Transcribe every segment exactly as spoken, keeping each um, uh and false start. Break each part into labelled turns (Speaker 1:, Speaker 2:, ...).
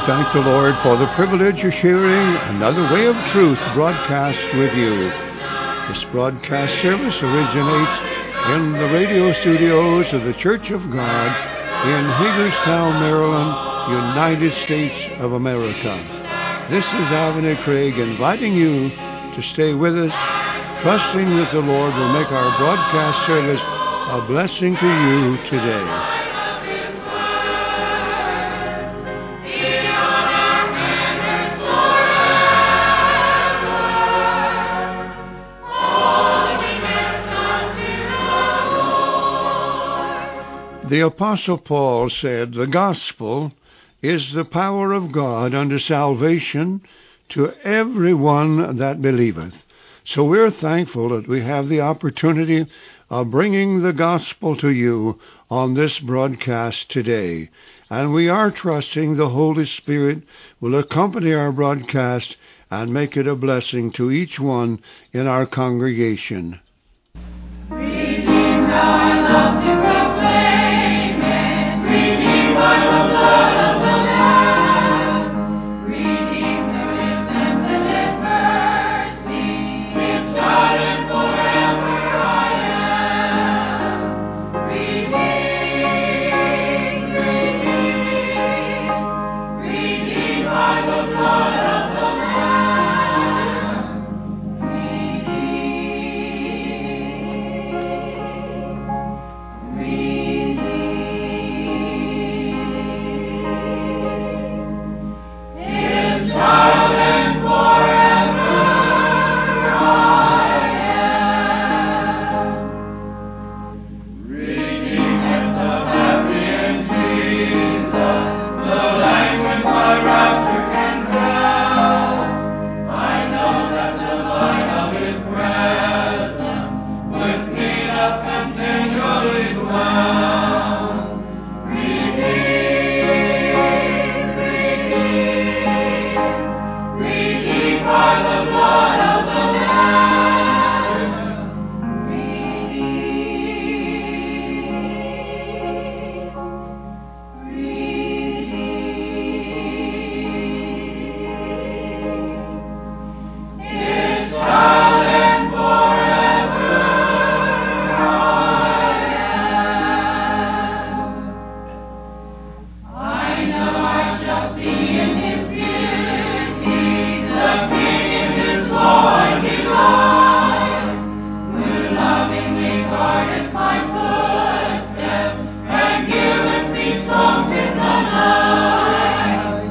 Speaker 1: thank the Lord for the privilege of sharing another Way of Truth broadcast with you. This broadcast service originates in the radio studios of the Church of God in Hagerstown, Maryland, United States of America. This is Alvin A. Craig inviting you to stay with us, trusting that the Lord will make our broadcast service a blessing to you today. The Apostle Paul said, "The gospel is the power of God unto salvation to every one that believeth." So we're thankful that we have the opportunity of bringing the gospel to you on this broadcast today. And we are trusting the Holy Spirit will accompany our broadcast and make it a blessing to each one in our congregation.
Speaker 2: Redeemed our love to proclaim and redeemed by the blood of the Lamb. Redeemed the infinite mercy, His child and forever I am. Redeemed, redeemed, redeemed by the blood of the Lamb. Redeemed. His child and forever I am. Redeemed of happy in Jesus, the language my rapture can tell. I know that the light of His presence with me doth continually dwell. Redeemed, redeemed, redeemed by the blood of the Lamb. Redeemed, His child and forever I am. I know I shall see in His beauty the King in His law and delight, who lovingly guardeth my footsteps and giveth me songs in the night.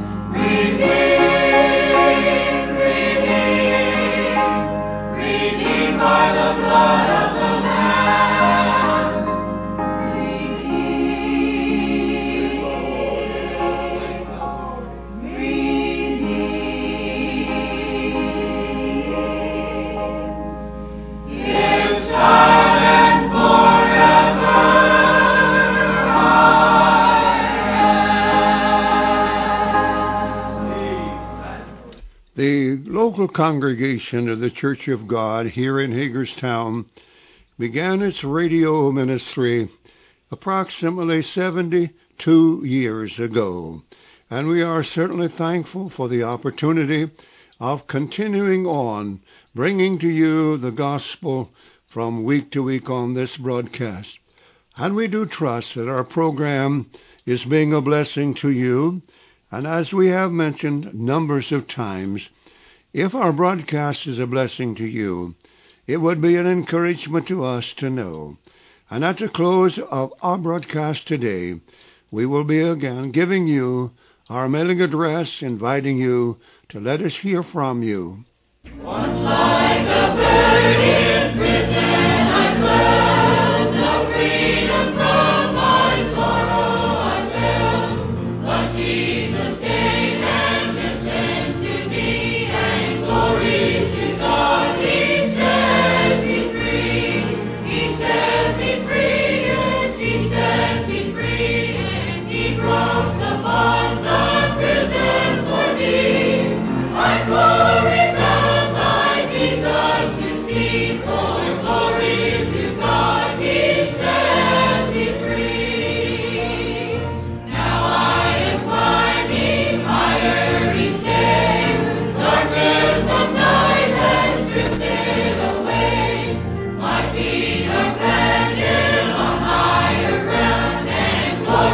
Speaker 2: Redeemed, redeemed, redeemed by the blood of the Lamb. Redeemed, redeemed, His child and forever I am.
Speaker 1: The local congregation of the Church of God here in Hagerstown began its radio ministry approximately seventy-two years ago, and we are certainly thankful for the opportunity of continuing on bringing to you the gospel from week to week on this broadcast. And we do trust that our program is being a blessing to you, and as we have mentioned numbers of times, if our broadcast is a blessing to you, it would be an encouragement to us to know. And at the close of our broadcast today, we will be again giving you our mailing address, inviting you to let us hear from you.
Speaker 2: Once like a bird in prison I fled, no freedom from my sorrow I felt. But Jesus came and listened to me, and glory to God, He set me free. He set me free, yes, He set me free, and He broke the bonds of prison for me. I glorify my Jesus to see for glory.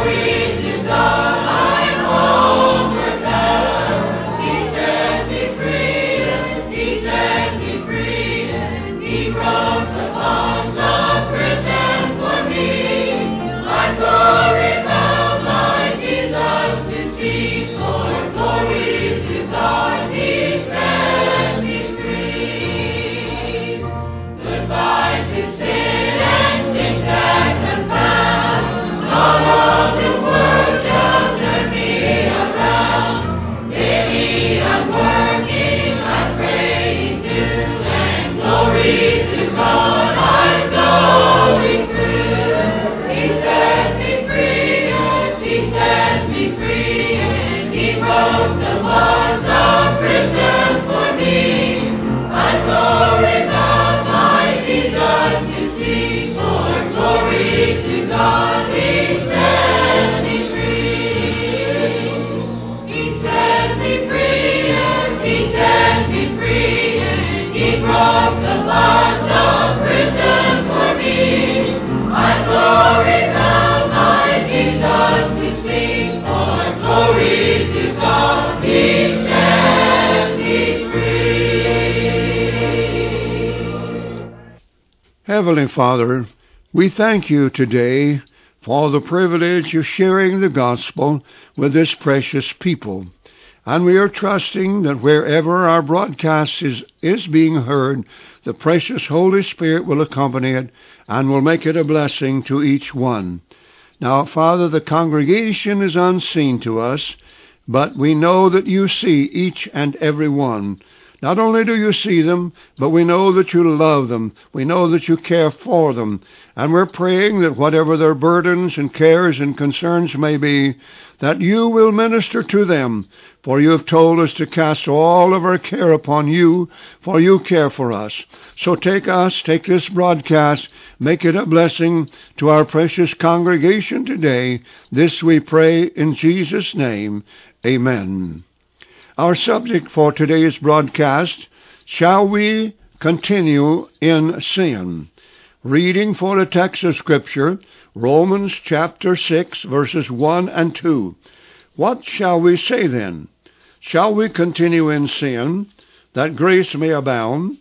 Speaker 1: Heavenly Father, we thank you today for the privilege of sharing the gospel with this precious people. And we are trusting that wherever our broadcast is, is being heard, the precious Holy Spirit will accompany it and will make it a blessing to each one. Now, Father, the congregation is unseen to us, but we know that you see each and every one. Not only do you see them, but we know that you love them. We know that you care for them. And we're praying that whatever their burdens and cares and concerns may be, that you will minister to them. For you have told us to cast all of our care upon you, for you care for us. So take us, take this broadcast, make it a blessing to our precious congregation today. This we pray in Jesus' name. Amen. Our subject for today's broadcast, Shall We Continue in Sin? Reading for the text of Scripture, Romans chapter six, verses one and two. What shall we say then? Shall we continue in sin, that grace may abound?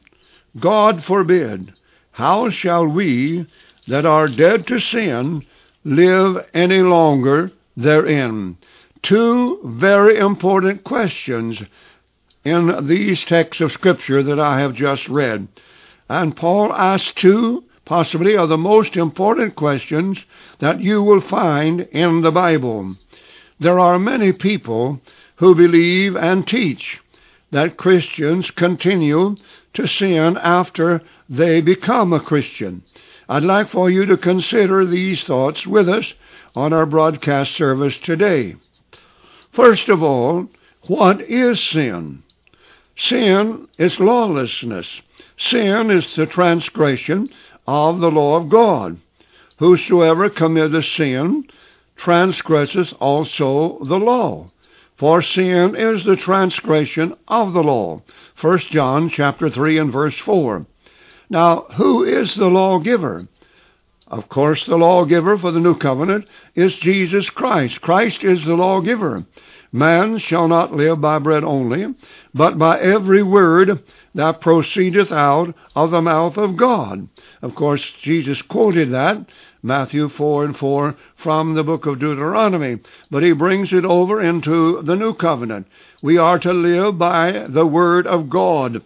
Speaker 1: God forbid. How shall we, that are dead to sin, live any longer therein? Two very important questions in these texts of Scripture that I have just read. And Paul asked two, possibly, of the most important questions that you will find in the Bible. There are many people who believe and teach that Christians continue to sin after they become a Christian. I'd like for you to consider these thoughts with us on our broadcast service today. First of all, what is sin? Sin is lawlessness. Sin is the transgression of the law of God. Whosoever committeth sin transgresseth also the law. For sin is the transgression of the law. First John chapter three and verse four. Now, who is the lawgiver? Of course, the lawgiver for the new covenant is Jesus Christ. Christ is the lawgiver. Man shall not live by bread only, but by every word that proceedeth out of the mouth of God. Of course, Jesus quoted that, Matthew four and four, from the book of Deuteronomy. But he brings it over into the new covenant. We are to live by the word of God.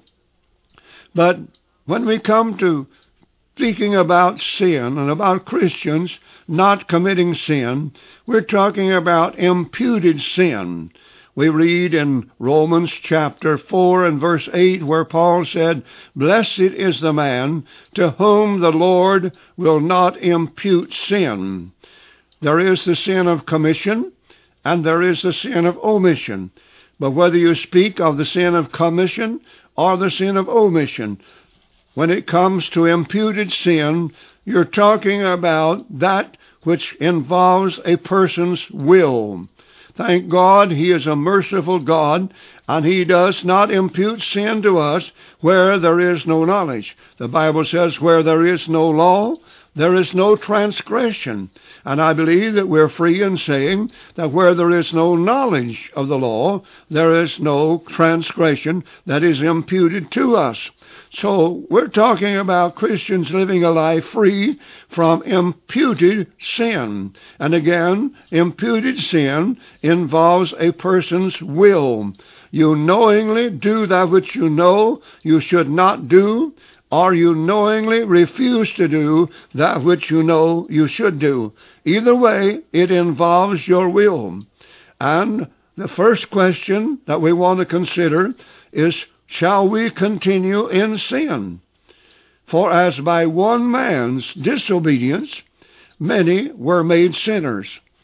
Speaker 1: But when we come to speaking about sin and about Christians not committing sin, we're talking about imputed sin. We read in Romans chapter four and verse eight where Paul said, Blessed is the man to whom the Lord will not impute sin. There is the sin of commission and there is the sin of omission. But whether you speak of the sin of commission or the sin of omission, when it comes to imputed sin, you're talking about that which involves a person's will. Thank God he is a merciful God, and he does not impute sin to us where there is no knowledge. The Bible says where there is no law, there is no transgression. And I believe that we're free in saying that where there is no knowledge of the law, there is no transgression that is imputed to us. So we're talking about Christians living a life free from imputed sin. And again, imputed sin involves a person's will. You knowingly do that which you know you should not do, or you knowingly refuse to do that which you know you should do. Either way, it involves your will. And the first question that we want to consider is, shall we continue in sin? For as by one man's disobedience many were made sinners,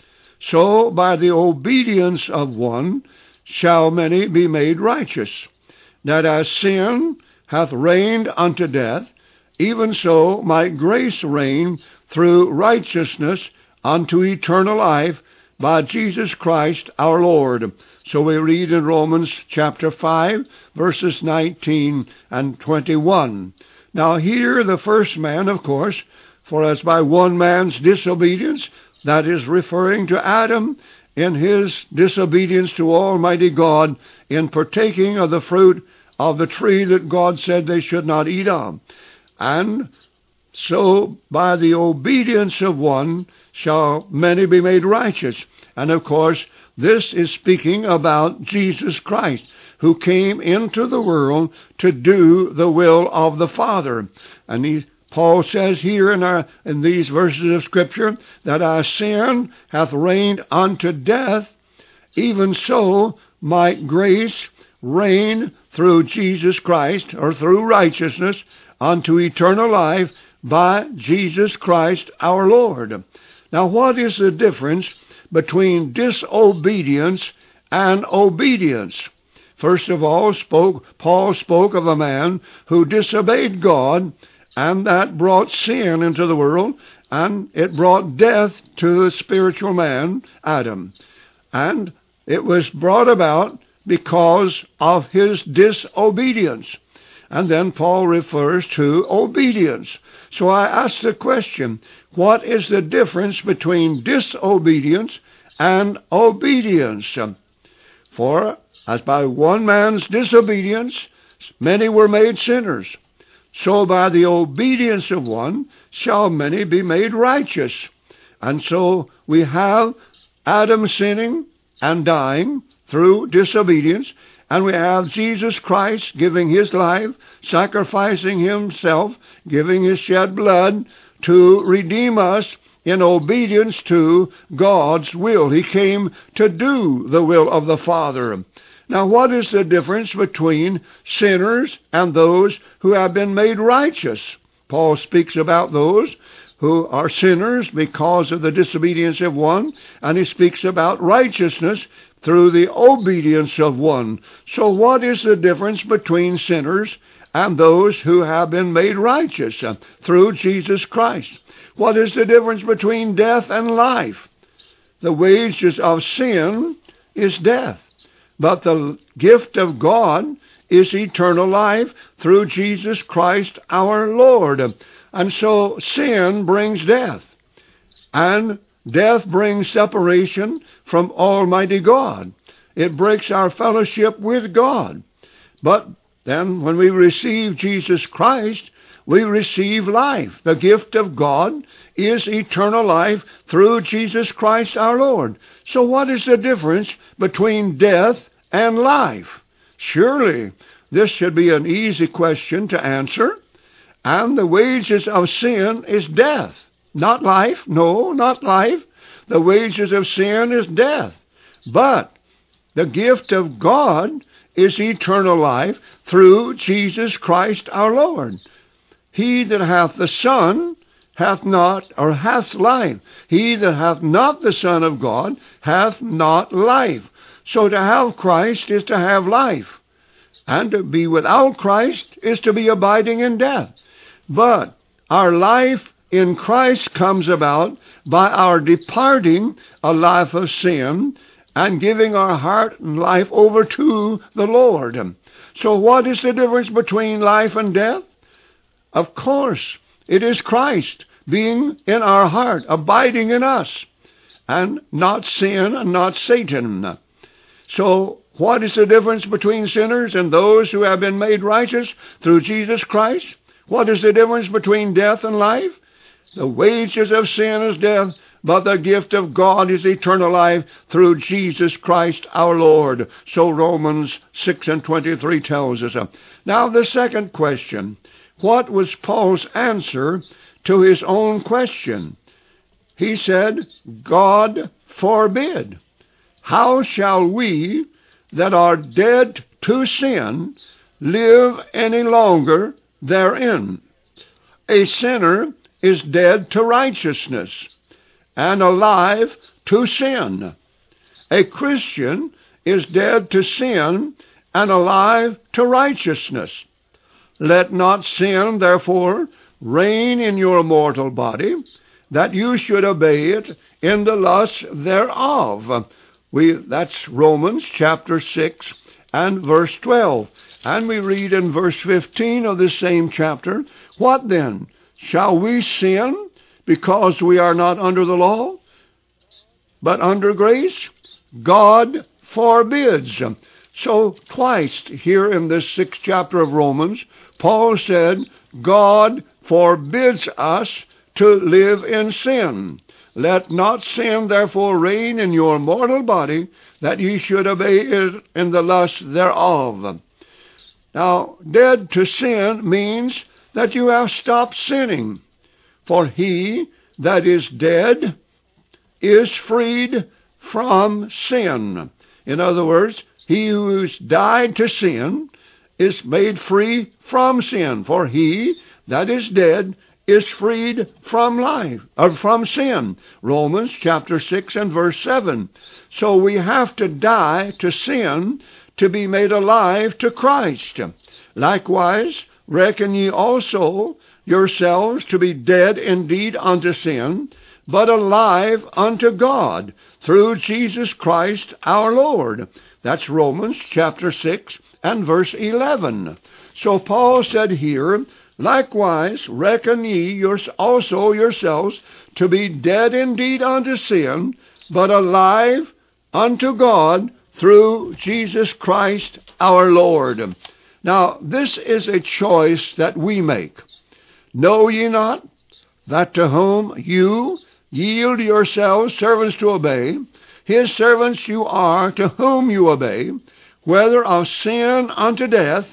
Speaker 1: so by the obedience of one shall many be made righteous. That as sin hath reigned unto death, even so might grace reign through righteousness unto eternal life by Jesus Christ our Lord. So we read in Romans chapter five, verses nineteen and twenty-one. Now here the first man, of course, for as by one man's disobedience, that is referring to Adam in his disobedience to Almighty God in partaking of the fruit of the tree that God said they should not eat of. And so by the obedience of one shall many be made righteous. And of course, this is speaking about Jesus Christ, who came into the world to do the will of the Father. And he, Paul says here in, our, in these verses of Scripture that our sin hath reigned unto death, even so might grace reign through Jesus Christ, or through righteousness, unto eternal life by Jesus Christ our Lord. Now what is the difference between disobedience and obedience? First of all, spoke, Paul spoke of a man who disobeyed God, and that brought sin into the world, and it brought death to the spiritual man, Adam. And it was brought about because of his disobedience. And then Paul refers to obedience. So I ask the question, what is the difference between disobedience and obedience? For as by one man's disobedience many were made sinners, so by the obedience of one shall many be made righteous. And so we have Adam sinning and dying through disobedience, and we have Jesus Christ giving his life, sacrificing himself, giving his shed blood to redeem us in obedience to God's will. He came to do the will of the Father. Now, what is the difference between sinners and those who have been made righteous? Paul speaks about those who are sinners because of the disobedience of one, and he speaks about righteousness through the obedience of one. So what is the difference between sinners and those who have been made righteous uh, through Jesus Christ? What is the difference between death and life? The wages of sin is death, but the gift of God is eternal life through Jesus Christ our Lord. And so sin brings death, and death brings separation from Almighty God. It breaks our fellowship with God. But then when we receive Jesus Christ, we receive life. The gift of God is eternal life through Jesus Christ our Lord. So what is the difference between death and life? Surely this should be an easy question to answer. And the wages of sin is death. Not life. No, not life. The wages of sin is death. But the gift of God is eternal life through Jesus Christ our Lord. He that hath the Son hath not, or hath life. He that hath not the Son of God hath not life. So to have Christ is to have life. And to be without Christ is to be abiding in death. But our life in Christ comes about by our departing a life of sin and giving our heart and life over to the Lord. So what is the difference between life and death? Of course, it is Christ, being in our heart, abiding in us, and not sin and not Satan. So what is the difference between sinners and those who have been made righteous through Jesus Christ? What is the difference between death and life? The wages of sin is death, but the gift of God is eternal life through Jesus Christ our Lord. So Romans six and twenty-three tells us. Now the second question. What was Paul's answer to his own question? He said, God forbid. How shall we that are dead to sin live any longer therein? A sinner is dead to righteousness and alive to sin. A Christian is dead to sin and alive to righteousness. Let not sin, therefore, reign in your mortal body, that you should obey it in the lusts thereof. We, that's Romans chapter six and verse twelve. And we read in verse fifteen of the same chapter, what then? Shall we sin because we are not under the law, but under grace? God forbids. So twice here in this sixth chapter of Romans, Paul said, God forbids us to live in sin. Let not sin therefore reign in your mortal body, that ye should obey it in the lust thereof. Now, dead to sin means that you have stopped sinning. For he that is dead is freed from sin. In other words, he who has died to sin is made free from sin. For he that is dead is freed from life, or from sin. Romans chapter six and verse seven. So we have to die to sin to be made alive to Christ. Likewise, reckon ye also yourselves to be dead indeed unto sin, but alive unto God through Jesus Christ our Lord. That's Romans chapter six and verse eleven. So Paul said here, likewise reckon ye yours also yourselves to be dead indeed unto sin, but alive unto God through Jesus Christ our Lord. Now, this is a choice that we make. Know ye not that to whom you yield yourselves servants to obey, his servants you are to whom you obey, whether of sin unto death,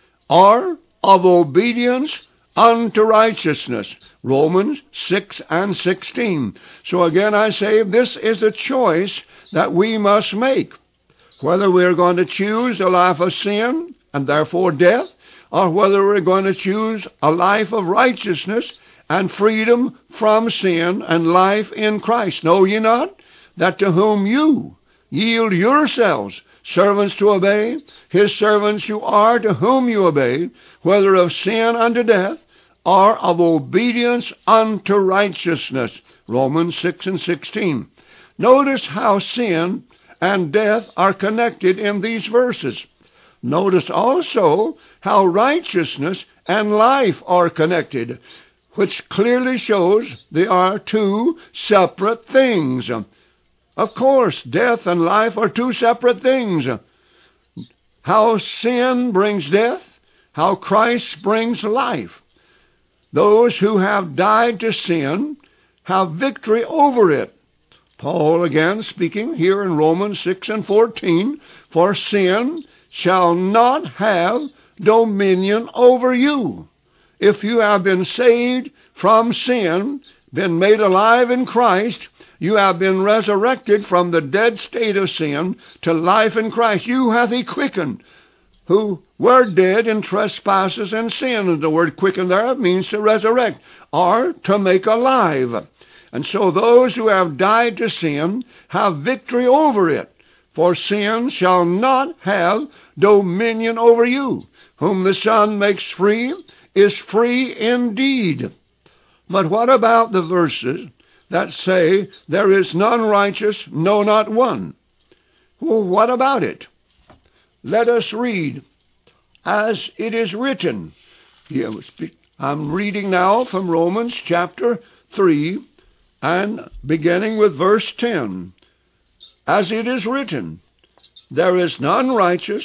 Speaker 1: or of obedience unto righteousness. Romans six and sixteen. So again I say, this is a choice that we must make. Whether we're going to choose a life of sin, and therefore death, or whether we're going to choose a life of righteousness and freedom from sin and life in Christ. Know ye not that to whom you yield yourselves servants to obey, his servants you are to whom you obey, whether of sin unto death, or of obedience unto righteousness. Romans six and sixteen. Notice how sin and death are connected in these verses. Notice also how righteousness and life are connected, which clearly shows they are two separate things. Of course, death and life are two separate things. How sin brings death, how Christ brings life. Those who have died to sin have victory over it. Paul again speaking here in Romans six and fourteen, for sin shall not have dominion over you. If you have been saved from sin, been made alive in Christ, you have been resurrected from the dead state of sin to life in Christ. You hath he quickened, who were dead in trespasses and sin. And the word quicken there means to resurrect, or to make alive. And so those who have died to sin have victory over it. For sin shall not have dominion over you. Whom the Son makes free is free indeed. But what about the verses that say, there is none righteous, no, not one? Well, what about it? Let us read, as it is written. I'm reading now from Romans chapter three, and beginning with verse ten. As it is written, there is none righteous,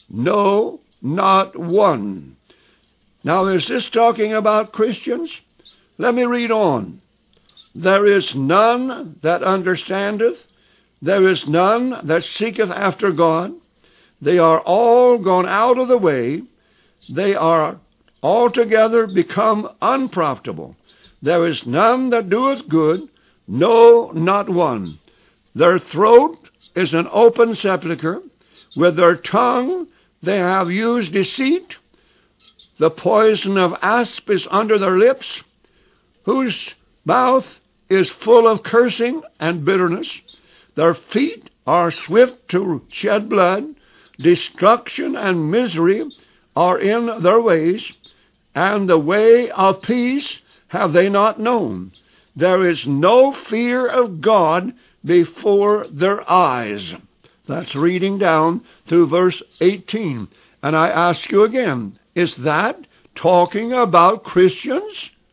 Speaker 1: no, not one. Now, is this talking about Christians? Let me read on. There is none that understandeth, there is none that seeketh after God. They are all gone out of the way. They are altogether become unprofitable. There is none that doeth good, no, not one. Their throat is an open sepulchre. With their tongue they have used deceit. The poison of asp is under their lips, whose mouth is full of cursing and bitterness. Their feet are swift to shed blood. Destruction and misery are in their ways, and the way of peace have they not known. There is no fear of God before their eyes. That's reading down through verse eighteen. And I ask you again, is that talking about Christians?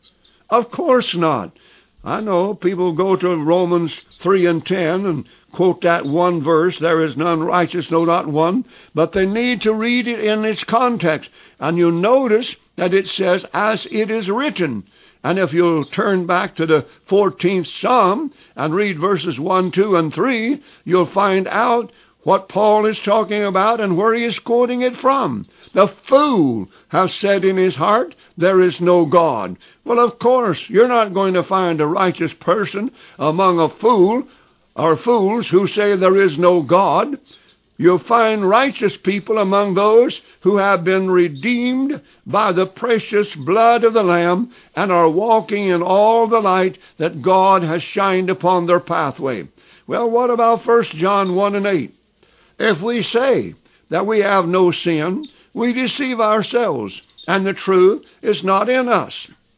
Speaker 1: Of course not. I know people go to Romans three and ten and quote that one verse, there is none righteous, no, not one, but they need to read it in its context. And you notice that it says, as it is written. And if you'll turn back to the fourteenth Psalm and read verses one, two, and three, you'll find out what Paul is talking about and where he is quoting it from. The fool has said in his heart, there is no God. Well, of course, you're not going to find a righteous person among a fool or fools who say there is no God. You'll find righteous people among those who have been redeemed by the precious blood of the Lamb and are walking in all the light that God has shined upon their pathway. Well, what about First John one and eight? If we say that we have no sin, we deceive ourselves, and the truth is not in us.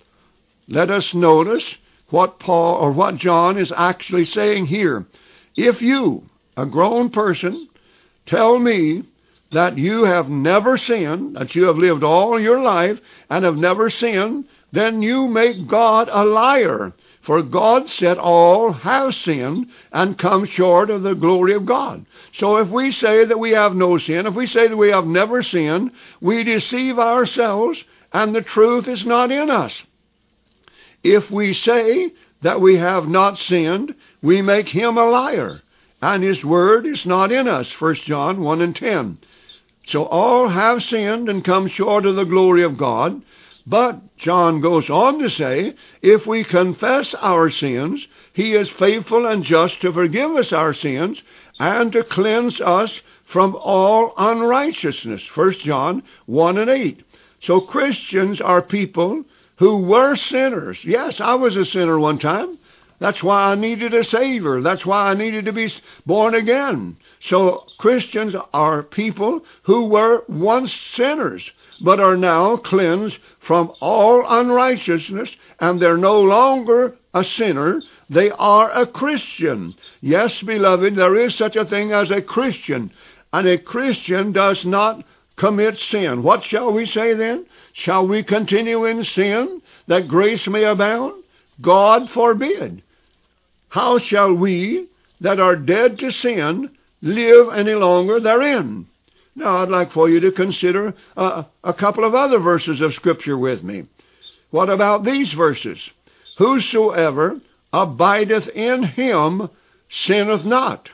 Speaker 1: Let us notice what Paul or what John is actually saying here. If you, a grown person, tell me that you have never sinned, that you have lived all your life and have never sinned, then you make God a liar. For God said all have sinned and come short of the glory of God. So if we say that we have no sin, if we say that we have never sinned, we deceive ourselves and the truth is not in us. If we say that we have not sinned, we make him a liar, and his word is not in us. First John one and ten. So all have sinned and come short of the glory of God. But John goes on to say, if we confess our sins, he is faithful and just to forgive us our sins and to cleanse us from all unrighteousness. First John one and eight. So Christians are people who were sinners. Yes, I was a sinner one time. That's why I needed a Savior. That's why I needed to be born again. So Christians are people who were once sinners, but are now cleansed from all unrighteousness, and they're no longer a sinner. They are a Christian. Yes, beloved, there is such a thing as a Christian, and a Christian does not commit sin. What shall we say then? Shall we continue in sin that grace may abound? God forbid. How shall we that are dead to sin live any longer therein? Now, I'd like for you to consider uh, a couple of other verses of Scripture with me. What about these verses? Whosoever abideth in him sinneth not.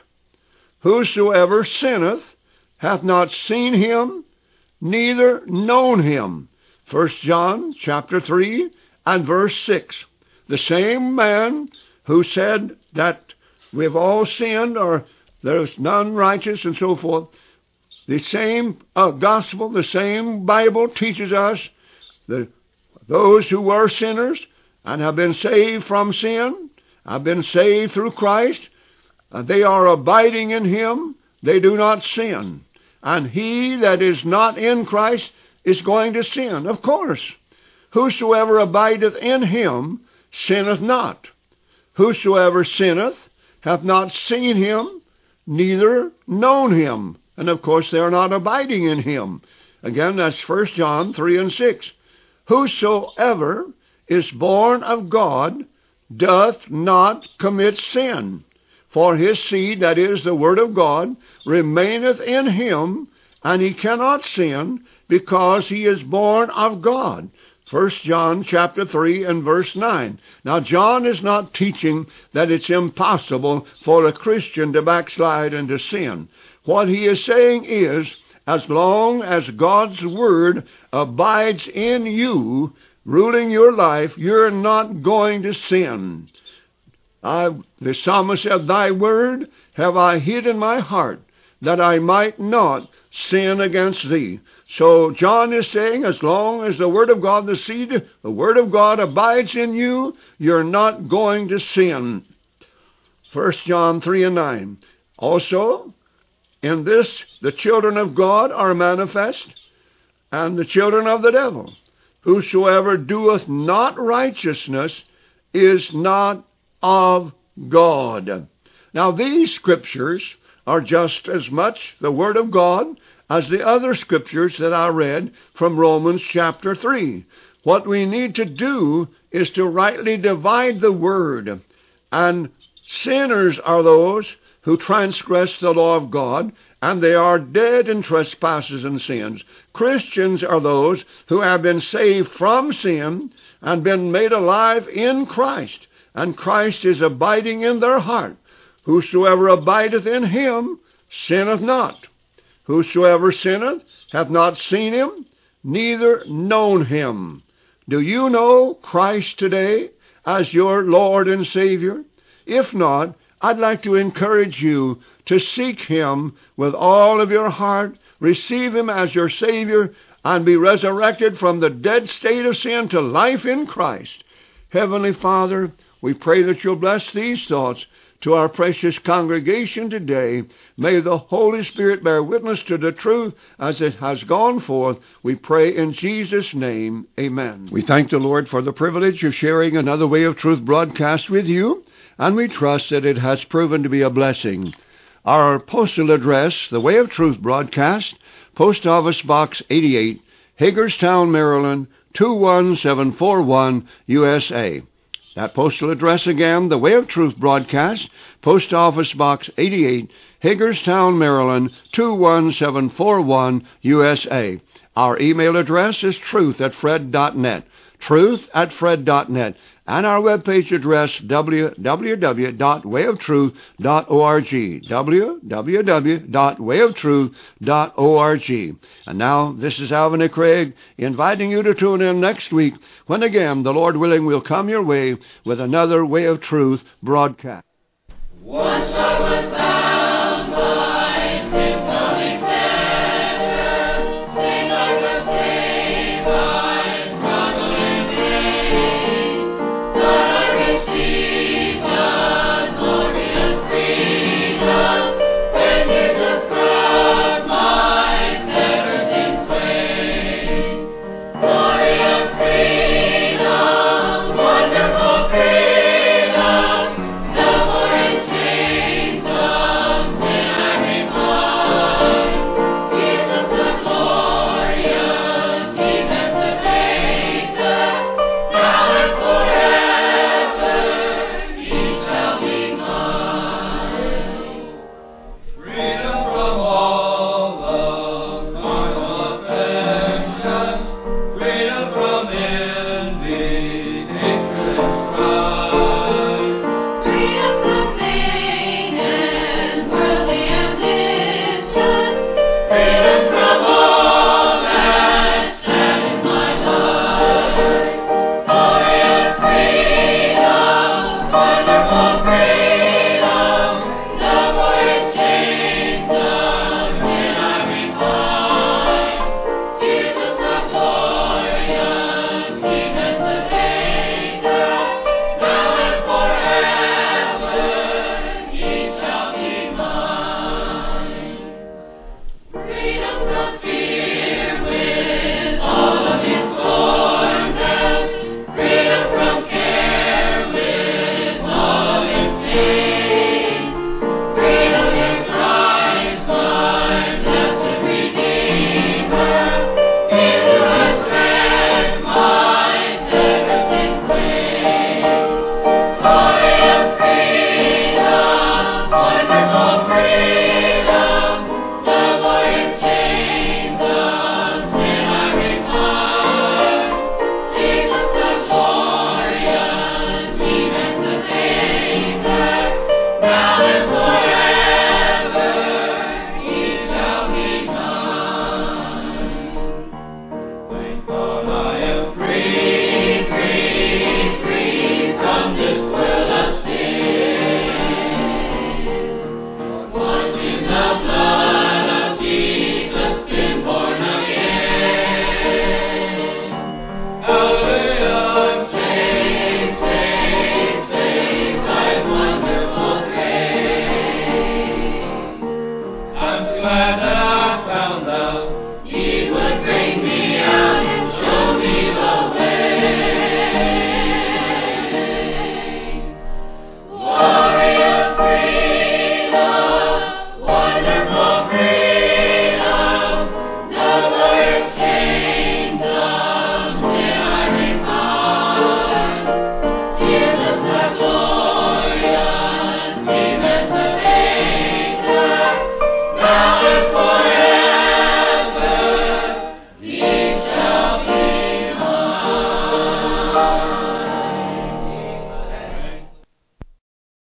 Speaker 1: Whosoever sinneth hath not seen him, neither known him. First John chapter three and verse six. The same man who said that we've all sinned, or there's none righteous, and so forth, the same uh, gospel, the same Bible teaches us that those who were sinners and have been saved from sin, have been saved through Christ, uh, they are abiding in him, they do not sin. And he that is not in Christ is going to sin. Of course, whosoever abideth in him sinneth not. Whosoever sinneth hath not seen him, neither known him. And of course they are not abiding in him. Again, that's First John three and six. Whosoever is born of God doth not commit sin. For his seed, that is, the Word of God, remaineth in him, and he cannot sin, because he is born of God. First John chapter three and verse nine. Now, John is not teaching that it's impossible for a Christian to backslide into sin. What he is saying is, as long as God's Word abides in you, ruling your life, you're not going to sin. I, the psalmist said, Thy word have I hid in my heart, that I might not sin against thee. So John is saying, as long as the Word of God, the seed, the Word of God abides in you, you're not going to sin. First John three and nine. Also, in this the children of God are manifest, and the children of the devil. Whosoever doeth not righteousness is not of God. Now, these scriptures are just as much the Word of God as the other scriptures that I read from Romans chapter three. What we need to do is to rightly divide the Word. And sinners are those who transgress the law of God, and they are dead in trespasses and sins. Christians are those who have been saved from sin and been made alive in Christ, and Christ is abiding in their heart. Whosoever abideth in him sinneth not. Whosoever sinneth hath not seen him, neither known him. Do you know Christ today as your Lord and Savior? If not, I'd like to encourage you to seek him with all of your heart, receive him as your Savior, and be resurrected from the dead state of sin to life in Christ. Heavenly Father, we pray that you'll bless these thoughts to our precious congregation today. May the Holy Spirit bear witness to the truth as it has gone forth. We pray in Jesus' name, amen. We thank the Lord for the privilege of sharing another Way of Truth broadcast with you, and we trust that it has proven to be a blessing. Our postal address, the Way of Truth broadcast, Post Office Box eighty-eight, Hagerstown, Maryland, two one seven four one, U S A. That postal address again, the Way of Truth broadcast, Post Office Box eighty-eight, Hagerstown, Maryland, two one seven four one, U S A. Our email address is truth at fred dot net, truth at fred dot net, and our webpage address, w w w dot way of truth dot org, w w w dot way of truth dot org. And now, this is Alvin A. Craig inviting you to tune in next week when again, the Lord willing, we'll come your way with another Way of Truth broadcast.
Speaker 2: Once